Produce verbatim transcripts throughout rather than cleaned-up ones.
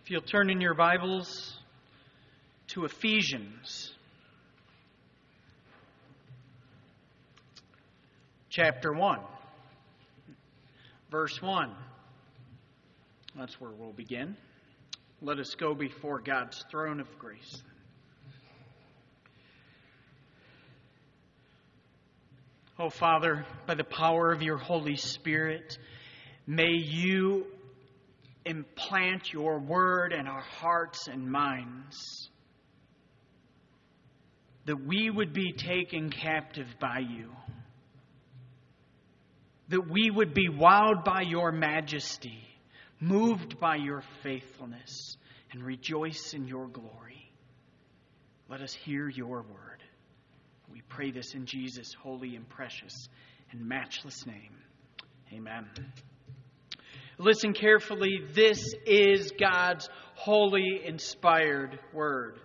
If you'll turn in your Bibles to Ephesians, chapter one, verse one. That's where we'll begin. Let us go before God's throne of grace. Oh, Father, by the power of your Holy Spirit, may you implant your word in our hearts and minds, that we would be taken captive by you, that we would be wowed by your majesty, moved by your faithfulness, and rejoice in your glory. Let us hear your word. We pray this in Jesus' holy and precious and matchless name. Amen. Listen carefully. This is God's holy, inspired word.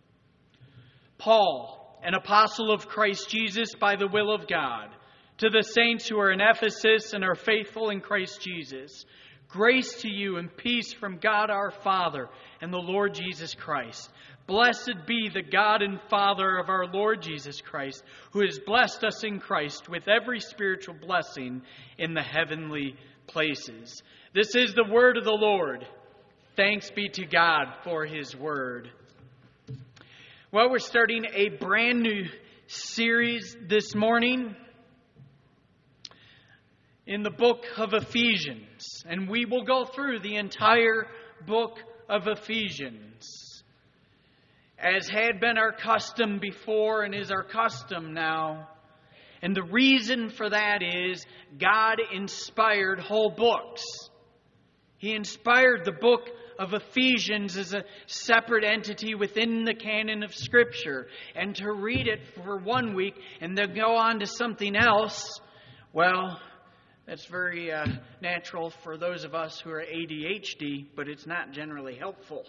Paul, an apostle of Christ Jesus by the will of God, to the saints who are in Ephesus and are faithful in Christ Jesus, grace to you and peace from God our Father and the Lord Jesus Christ. Blessed be the God and Father of our Lord Jesus Christ, who has blessed us in Christ with every spiritual blessing in the heavenly places. This is the word of the Lord. Thanks be to God for his word. Well, we're starting a brand new series this morning in the book of Ephesians. And we will go through the entire book of Ephesians, as had been our custom before and is our custom now. And the reason for that is God inspired whole books. He inspired the book of Ephesians as a separate entity within the canon of Scripture. And to read it for one week and then go on to something else, well, that's very uh, natural for those of us who are A D H D, but it's not generally helpful.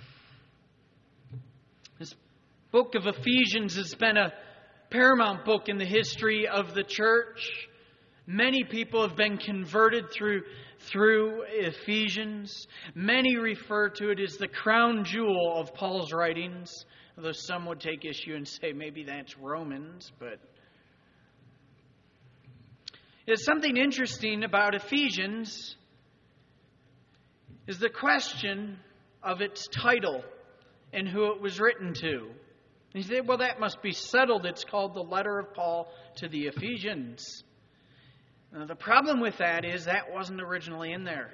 This book of Ephesians has been a paramount book in the history of the church. Many people have been converted through, through Ephesians. Many refer to it as the crown jewel of Paul's writings, although some would take issue and say maybe that's Romans, but there's something interesting about Ephesians is the question of its title and who it was written to. And you say, well, that must be settled. It's called the letter of Paul to the Ephesians. Now, the problem with that is that wasn't originally in there.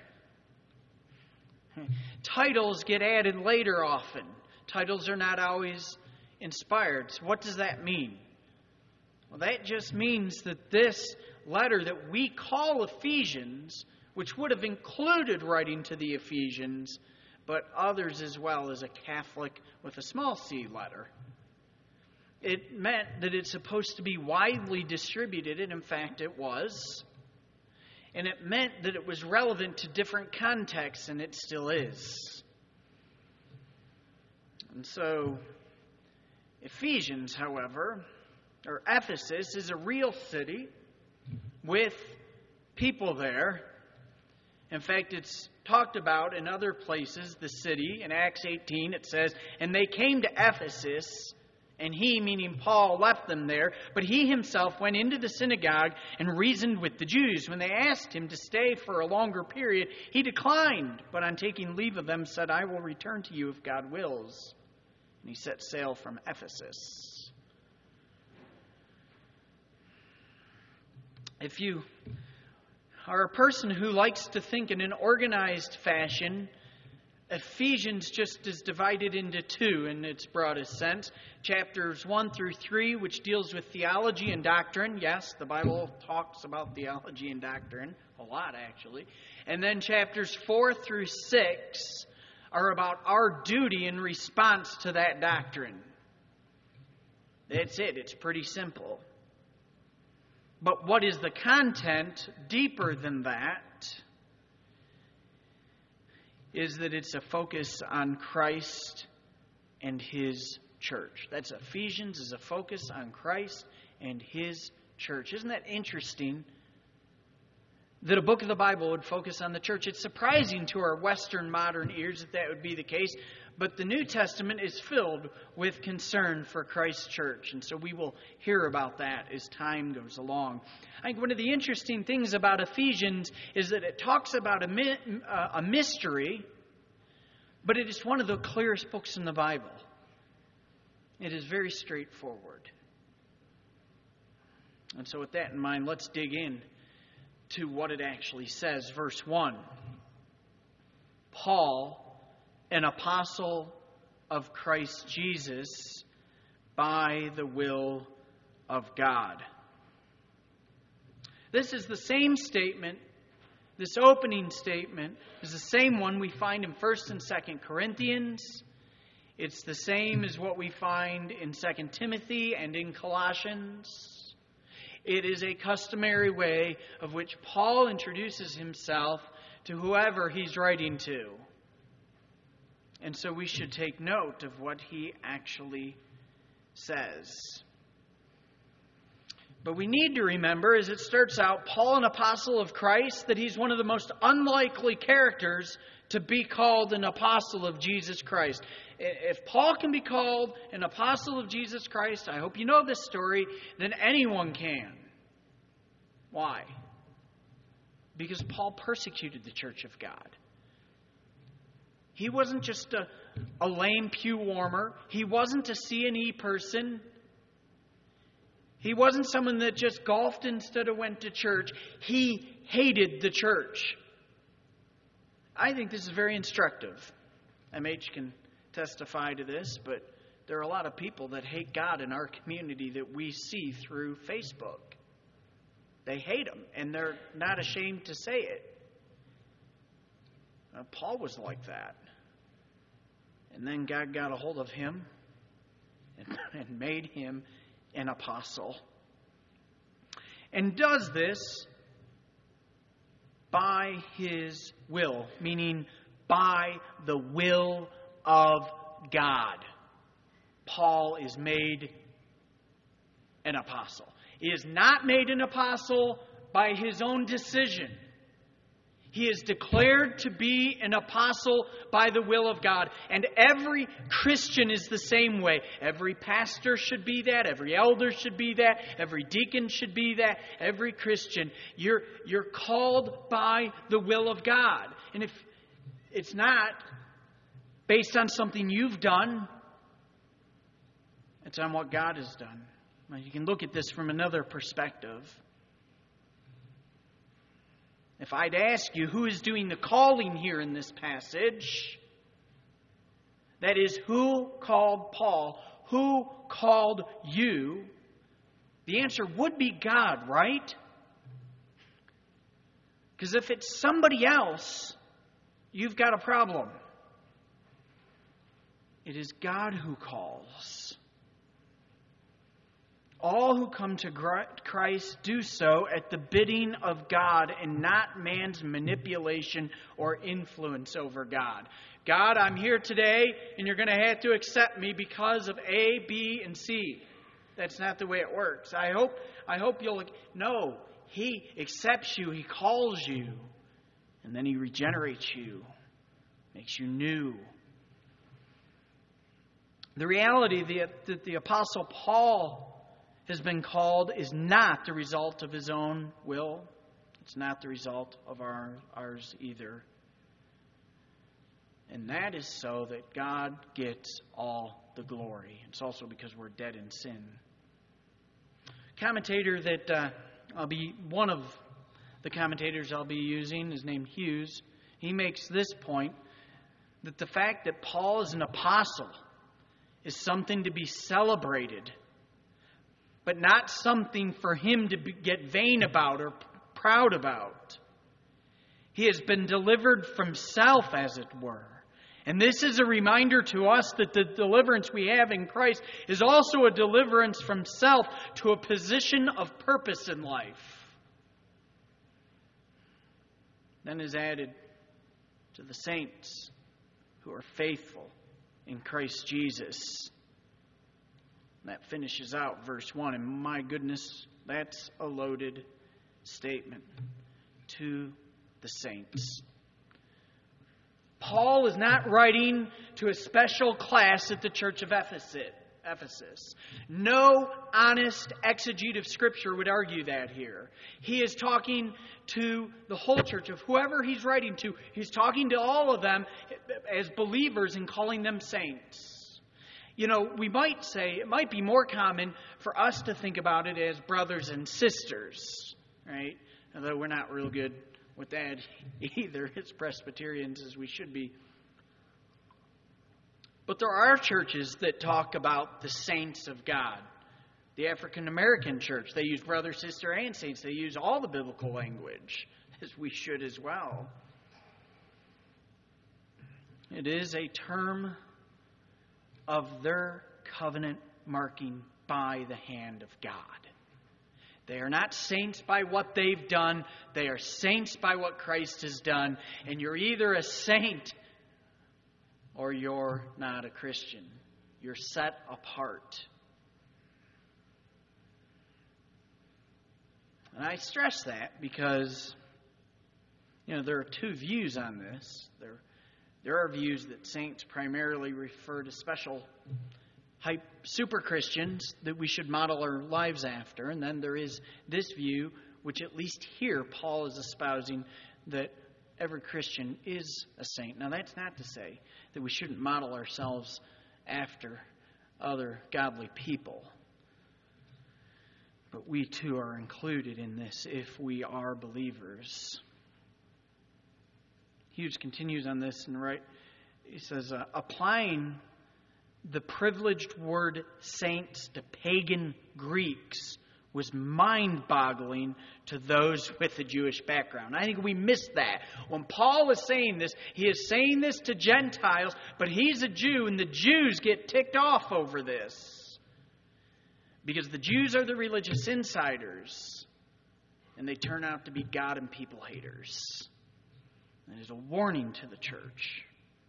Titles get added later often. Titles are not always inspired. So what does that mean? Well, that just means that this letter that we call Ephesians, which would have included writing to the Ephesians, but others as well as a Catholic with a small c letter, it meant that it's supposed to be widely distributed, and in fact it was. And it meant that it was relevant to different contexts, and it still is. And so, Ephesians, however, or Ephesus, is a real city with people there. In fact, it's talked about in other places, the city. In Acts eighteen, it says, and they came to Ephesus, and he, meaning Paul, left them there. But he himself went into the synagogue and reasoned with the Jews. When they asked him to stay for a longer period, he declined. But on taking leave of them, said, I will return to you if God wills. And he set sail from Ephesus. If you are a person who likes to think in an organized fashion, Ephesians just is divided into two in its broadest sense. Chapters one through three, which deals with theology and doctrine. Yes, the Bible talks about theology and doctrine. A lot, actually. And then chapters four through six are about our duty in response to that doctrine. That's it. It's pretty simple. But what is the content deeper than that is that it's a focus on Christ and his church. That's Ephesians, is a focus on Christ and his church. Isn't that interesting that a book of the Bible would focus on the church. It's surprising to our Western modern ears that that would be the case, but the New Testament is filled with concern for Christ's church, and so we will hear about that as time goes along. I think one of the interesting things about Ephesians is that it talks about a, mi- uh, a mystery, but it is one of the clearest books in the Bible. It is very straightforward. And so with that in mind, let's dig in to what it actually says. Verse one, Paul, an apostle of Christ Jesus, by the will of God. This is the same statement, this opening statement is the same one we find in First and Second Corinthians. It's the same as what we find in Second Timothy and in Colossians. It is a customary way of which Paul introduces himself to whoever he's writing to. And so we should take note of what he actually says. But we need to remember, as it starts out, Paul, an apostle of Christ, that he's one of the most unlikely characters to be called an apostle of Jesus Christ. If Paul can be called an apostle of Jesus Christ, I hope you know this story, then anyone can. Why? Because Paul persecuted the church of God. He wasn't just a, a lame pew warmer. He wasn't a C and E person. He wasn't someone that just golfed instead of went to church. He hated the church. I think this is very instructive. M H can testify to this, but there are a lot of people that hate God in our community that we see through Facebook. They hate Him, and they're not ashamed to say it. Now, Paul was like that. And then God got a hold of him and, and made him an apostle. And does this by His will, meaning by the will of God. Paul is made an apostle. He is not made an apostle by his own decision. He is declared to be an apostle by the will of God. And every Christian is the same way. Every pastor should be that. Every elder should be that. Every deacon should be that. Every Christian. You're, you're called by the will of God. And if it's not based on something you've done, it's on what God has done. Now, you can look at this from another perspective. If I'd ask you who is doing the calling here in this passage, that is, who called Paul, who called you, the answer would be God, right? Because if it's somebody else, you've got a problem. It is God who calls. All who come to Christ do so at the bidding of God and not man's manipulation or influence over God. God, I'm here today and you're going to have to accept me because of A, B, and C. That's not the way it works. I hope, I hope you'll... No, He accepts you. He calls you. And then He regenerates you. Makes you new. The reality that the, the Apostle Paul has been called is not the result of his own will. It's not the result of our, ours either. And that is so that God gets all the glory. It's also because we're dead in sin. Commentator that uh, I'll be, one of the commentators I'll be using is named Hughes. He makes this point, that the fact that Paul is an apostle is something to be celebrated, but not something for him to be, get vain about or p- proud about. He has been delivered from self, as it were. And this is a reminder to us that the deliverance we have in Christ is also a deliverance from self to a position of purpose in life. Then is added to the saints who are faithful in Christ Jesus. That finishes out verse one. And my goodness, that's a loaded statement. to the saints. Paul is not writing to a special class at the church of Ephesus. No honest exegete of Scripture would argue that here. He is talking to the whole church of whoever he's writing to. He's talking to all of them as believers and calling them saints. You know, we might say, it might be more common for us to think about it as brothers and sisters, right? Although we're not real good with that either as Presbyterians as we should be. But there are churches that talk about the saints of God. The African American church, they use brother, sister, and saints. They use all the biblical language, as we should as well. It is a term of their covenant marking by the hand of God. They are not saints by what they've done. They are saints by what Christ has done. And you're either a saint or you're not a Christian. You're set apart. And I stress that because, you know, there are two views on this. There, there are views that saints primarily refer to special hype super Christians that we should model our lives after. And then there is this view, which at least here Paul is espousing, that every Christian is a saint. Now that's not to say that we shouldn't model ourselves after other godly people. But we too are included in this if we are believers. Hughes continues on this and right. He says, uh, applying the privileged word saints to pagan Greeks was mind-boggling to those with a Jewish background. I think we missed that. When Paul is saying this, he is saying this to Gentiles, but he's a Jew, and the Jews get ticked off over this. Because the Jews are the religious insiders, and they turn out to be God and people haters. And it is a warning to the church.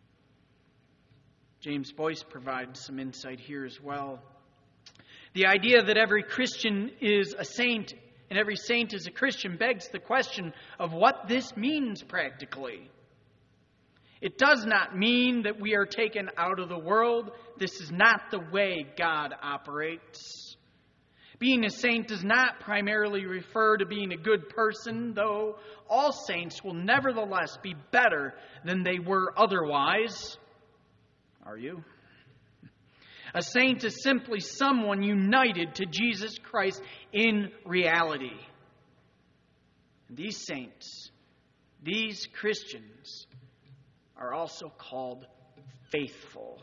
James Boyce provides some insight here as well. The idea that every Christian is a saint and every saint is a Christian begs the question of what this means practically. It does not mean that we are taken out of the world. This is not the way God operates. Being a saint does not primarily refer to being a good person, though all saints will nevertheless be better than they were otherwise. Are you? A saint is simply someone united to Jesus Christ in reality. And these saints, these Christians, are also called faithful.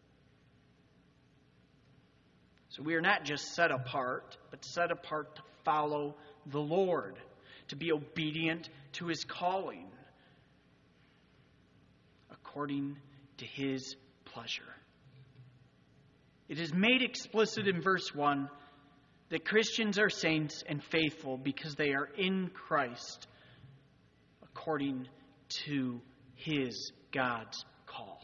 So we are not just set apart, but set apart to follow the Lord, to be obedient to His calling, according to His pleasure. It is made explicit in verse one that Christians are saints and faithful because they are in Christ according to His, God's call.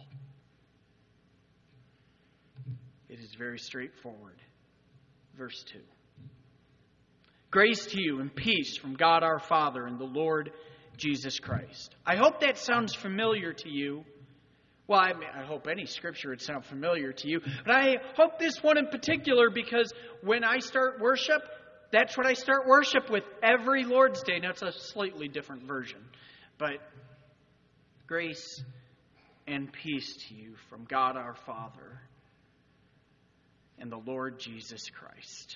It is very straightforward. Verse two. Grace to you and peace from God our Father and the Lord Jesus Christ. I hope that sounds familiar to you. Well, I, mean, I hope any scripture would sound familiar to you. But I hope this one in particular, because when I start worship, that's what I start worship with every Lord's Day. Now, it's a slightly different version. But grace and peace to you from God our Father and the Lord Jesus Christ.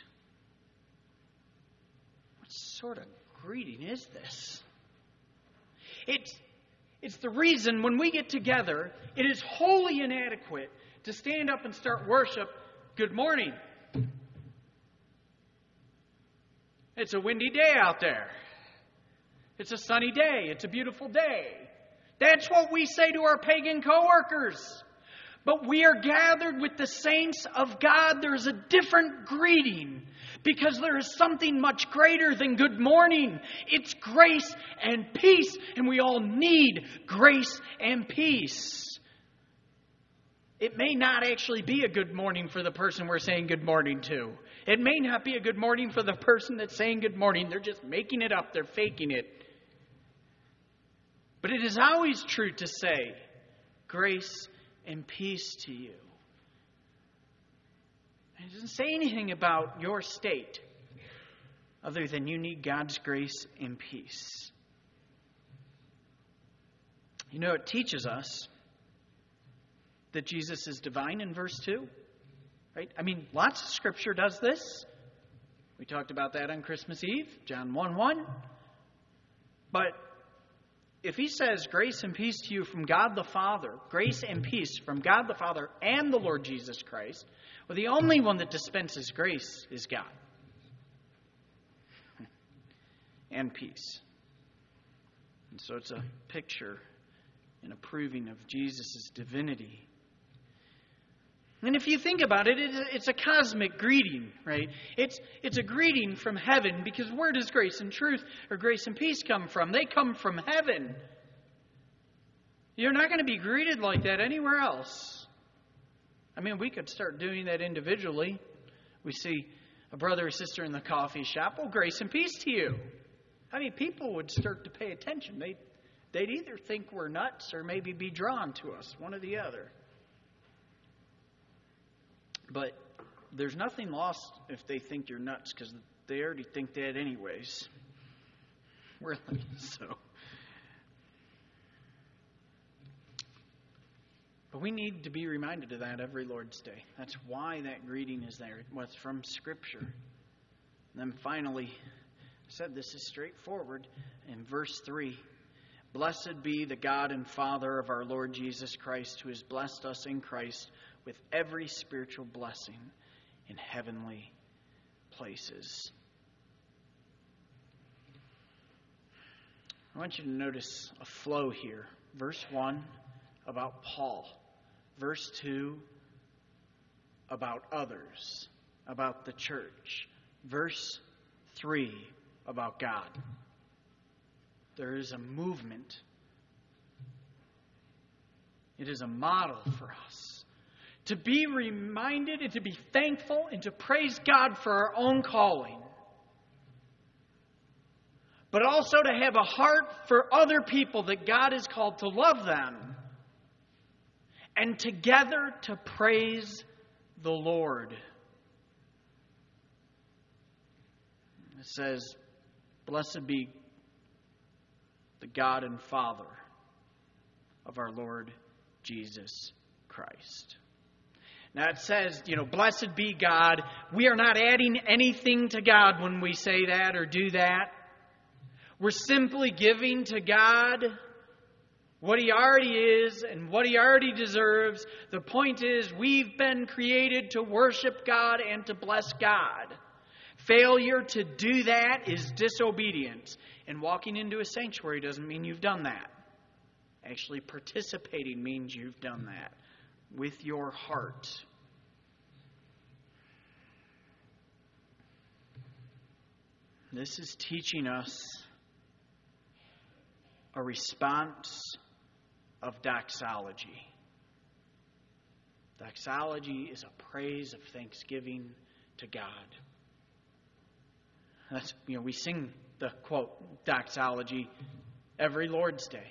What sort of greeting is this? It's It's the reason when we get together, it is wholly inadequate to stand up and start worship. Good morning. It's a windy day out there. It's a sunny day. It's a beautiful day. That's what we say to our pagan coworkers. But we are gathered with the saints of God. There is a different greeting. Because there is something much greater than good morning. It's grace and peace. And we all need grace and peace. It may not actually be a good morning for the person we're saying good morning to. It may not be a good morning for the person that's saying good morning. They're just making it up. They're faking it. But it is always true to say, grace and peace to you. It doesn't say anything about your state other than you need God's grace and peace. You know, it teaches us that Jesus is divine in verse two. Right? I mean, lots of Scripture does this. We talked about that on Christmas Eve, John one one. But if he says grace and peace to you from God the Father, grace and peace from God the Father and the Lord Jesus Christ, well, the only one that dispenses grace is God. And peace. And so it's a picture and a proving of Jesus' divinity. And if you think about it, it's a cosmic greeting, right? It's it's a greeting from heaven, because where does grace and truth or grace and peace come from? They come from heaven. You're not going to be greeted like that anywhere else. I mean, we could start doing that individually. We see a brother or sister in the coffee shop, well, grace and peace to you. I mean, people would start to pay attention. They'd, they'd either think we're nuts or maybe be drawn to us, one or the other. But there's nothing lost if they think you're nuts, because they already think that anyways. Really, so. But we need to be reminded of that every Lord's Day. That's why that greeting is there. It was from Scripture. And then finally, I said this is straightforward. In verse three, blessed be the God and Father of our Lord Jesus Christ, who has blessed us in Christ with every spiritual blessing in heavenly places. I want you to notice a flow here. Verse one about Paul. Verse two about others, about the church. Verse three about God. There is a movement. It is a model for us to be reminded and to be thankful and to praise God for our own calling. But also to have a heart for other people that God has called to love them. And together to praise the Lord. It says, blessed be the God and Father of our Lord Jesus Christ. Now it says, you know, blessed be God. We are not adding anything to God when we say that or do that. We're simply giving to God what He already is and what He already deserves. The point is, we've been created to worship God and to bless God. Failure to do that is disobedience. And walking into a sanctuary doesn't mean you've done that. Actually, participating means you've done that with your heart. This is teaching us a response of doxology. Doxology is a praise of thanksgiving to God. That's, you know, we sing the quote doxology every Lord's Day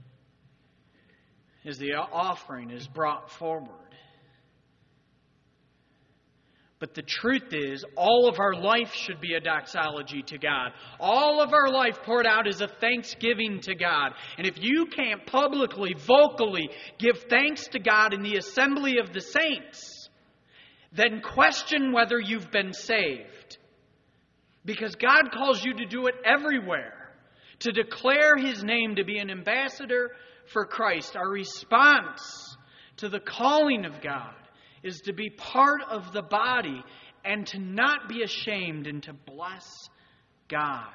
as the offering is brought forward. But the truth is, all of our life should be a doxology to God. All of our life poured out is a thanksgiving to God. And if you can't publicly, vocally give thanks to God in the assembly of the saints, then question whether you've been saved. Because God calls you to do it everywhere, to declare His name, to be an ambassador for Christ. Our response to the calling of God is to be part of the body and to not be ashamed and to bless God.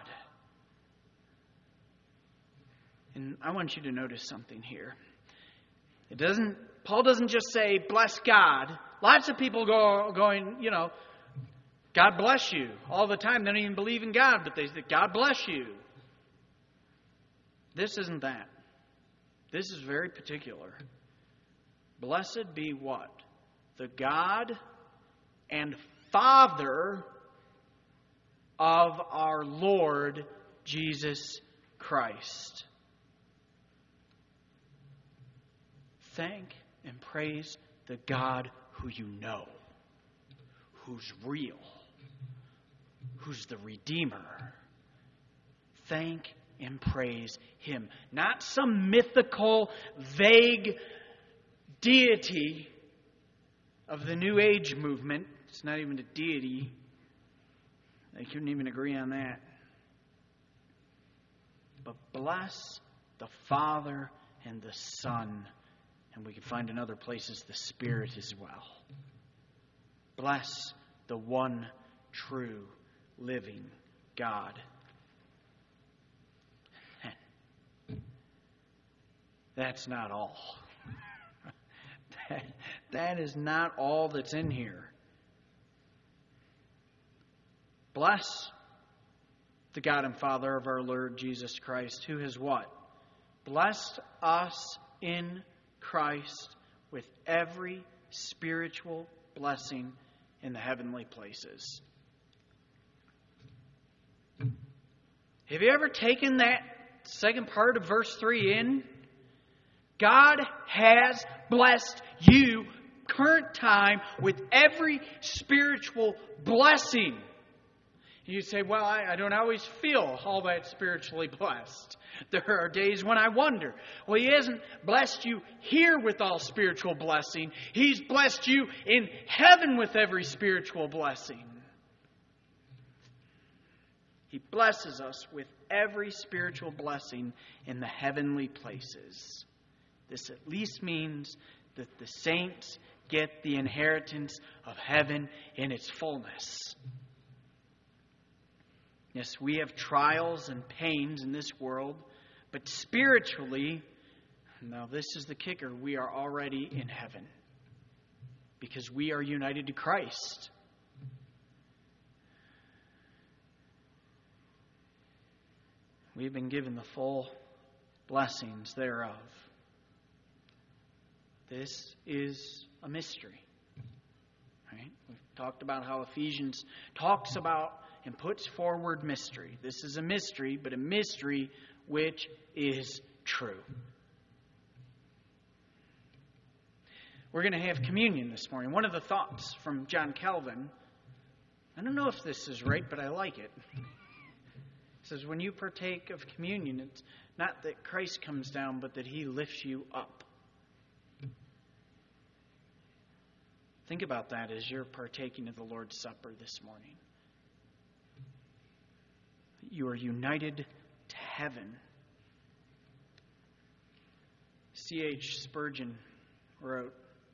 And I want you to notice something here. It doesn't, Paul doesn't just say, bless God. Lots of people go going, you know, God bless you all the time. They don't even believe in God, but they say, God bless you. This isn't that. This is very particular. Blessed be what? The God and Father of our Lord Jesus Christ. thank and praise the God who you know, who's real, who's the Redeemer. Thank and praise Him. Not some mythical, vague deity of the New Age movement. It's not even a deity. They couldn't even agree on that. But bless the Father and the Son. And we can find in other places the Spirit as well. Bless the one true living God. That's not all. that, that is not all that's in here. Bless the God and Father of our Lord Jesus Christ, who has what? Blessed us in Christ with every spiritual blessing in the heavenly places. Have you ever taken that second part of verse three in? God has blessed you, current time, with every spiritual blessing. You say, well, I, I don't always feel all that spiritually blessed. There are days when I wonder. Well, He hasn't blessed you here with all spiritual blessing. He's blessed you in heaven with every spiritual blessing. He blesses us with every spiritual blessing in the heavenly places. This at least means that the saints get the inheritance of heaven in its fullness. Yes, we have trials and pains in this world, but spiritually, now this is the kicker, we are already in heaven because we are united to Christ. We've been given the full blessings thereof. This is a mystery. Right? We've talked about how Ephesians talks about and puts forward mystery. This is a mystery, but a mystery which is true. We're going to have communion this morning. One of the thoughts from John Calvin, I don't know if this is right, but I like it. It says, when you partake of communion, it's not that Christ comes down, but that He lifts you up. Think about that as you're partaking of the Lord's Supper this morning. You are united to heaven. C H Spurgeon wrote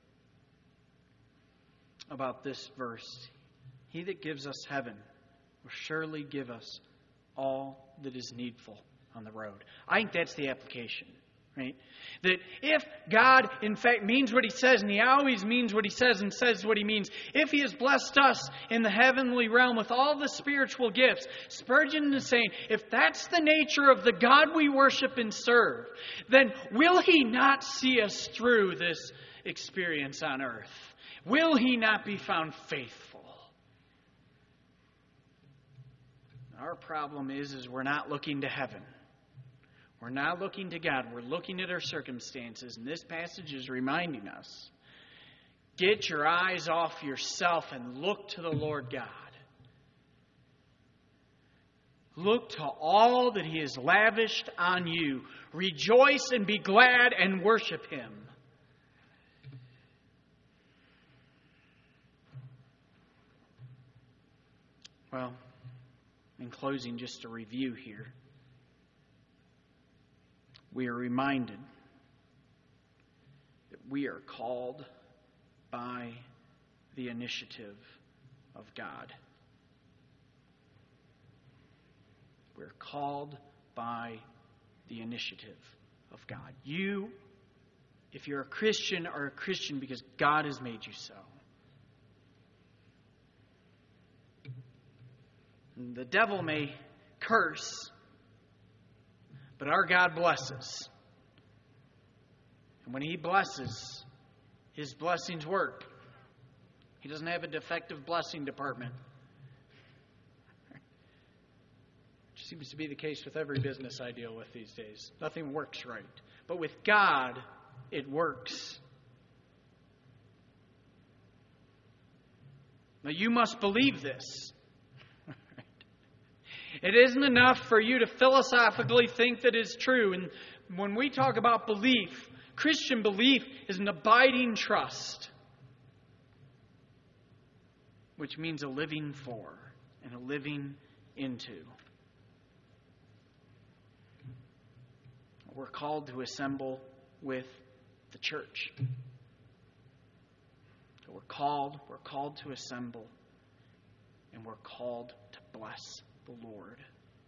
about this verse. He that gives us heaven will surely give us all that is needful on the road. I think that's the application. Right? That if God, in fact, means what He says, and He always means what He says and says what He means, if He has blessed us in the heavenly realm with all the spiritual gifts, Spurgeon is saying, if that's the nature of the God we worship and serve, then will He not see us through this experience on earth? Will He not be found faithful? Our problem is, is we're not looking to heaven. We're not looking to God. We're looking at our circumstances. And this passage is reminding us, get your eyes off yourself and look to the Lord God. Look to all that He has lavished on you. Rejoice and be glad and worship Him. Well, in closing, just a review here. We are reminded that we are called by the initiative of God. We're called by the initiative of God. You, if you're a Christian, are a Christian because God has made you so. And the devil may curse, but our God blesses. And when He blesses, His blessings work. He doesn't have a defective blessing department. Which seems to be the case with every business I deal with these days. Nothing works right. But with God, it works. Now, you must believe this. It isn't enough for you to philosophically think that it's true. And when we talk about belief, Christian belief is an abiding trust, which means a living for and a living into. We're called to assemble with the church. So we're called, we're called to assemble, and we're called to bless the Lord.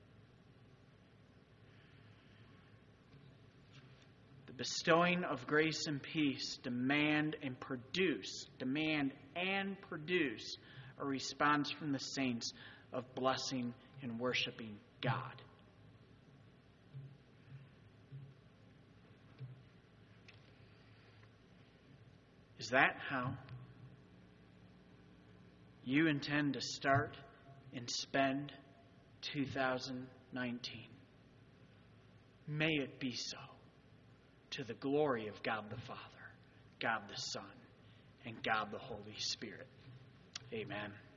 The bestowing of grace and peace demand and produce, demand and produce a response from the saints of blessing and worshiping God. Is that how you intend to start and spend two thousand nineteen? May it be so, to the glory of God the Father, God the Son, and God the Holy Spirit. Amen.